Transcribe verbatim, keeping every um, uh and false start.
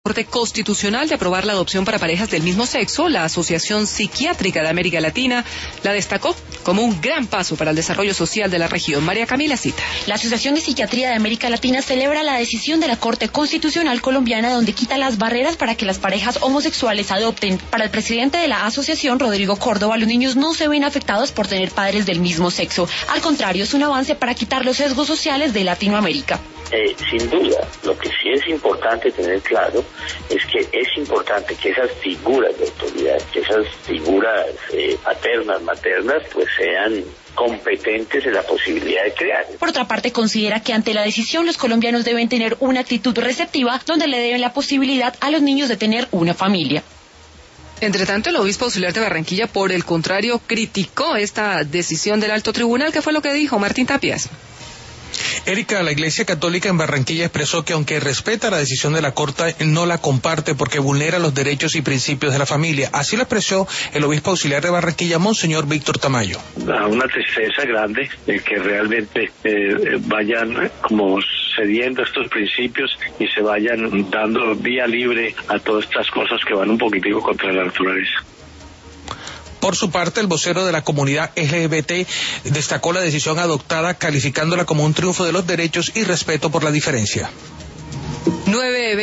Corte Constitucional de aprobar la adopción para parejas del mismo sexo, la Asociación Psiquiátrica de América Latina la destacó como un gran paso para el desarrollo social de la región. María Camila Cita. La Asociación de Psiquiatría de América Latina celebra la decisión de la Corte Constitucional colombiana donde quita las barreras para que las parejas homosexuales adopten. Para el presidente de la asociación, Rodrigo Córdoba, los niños no se ven afectados por tener padres del mismo sexo. Al contrario, es un avance para quitar los sesgos sociales de Latinoamérica. Eh, sin duda, lo que sí es importante tener claro es que es importante que esas figuras de autoridad, que esas figuras eh, paternas, maternas, pues sean competentes en la posibilidad de crear. Por otra parte, considera que ante la decisión los colombianos deben tener una actitud receptiva donde le den la posibilidad a los niños de tener una familia. Entre tanto, el obispo auxiliar de Barranquilla, por el contrario, criticó esta decisión del alto tribunal. ¿Qué fue lo que dijo Martín Tapias? Erika, la Iglesia Católica en Barranquilla expresó que aunque respeta la decisión de la Corte, no la comparte porque vulnera los derechos y principios de la familia. Así lo expresó el obispo auxiliar de Barranquilla, Monseñor Víctor Tamayo. Una tristeza grande de que realmente eh, vayan como cediendo estos principios y se vayan dando vía libre a todas estas cosas que van un poquitico contra la naturaleza. Por su parte, el vocero de la comunidad L G B T destacó la decisión adoptada, calificándola como un triunfo de los derechos y respeto por la diferencia. Nueve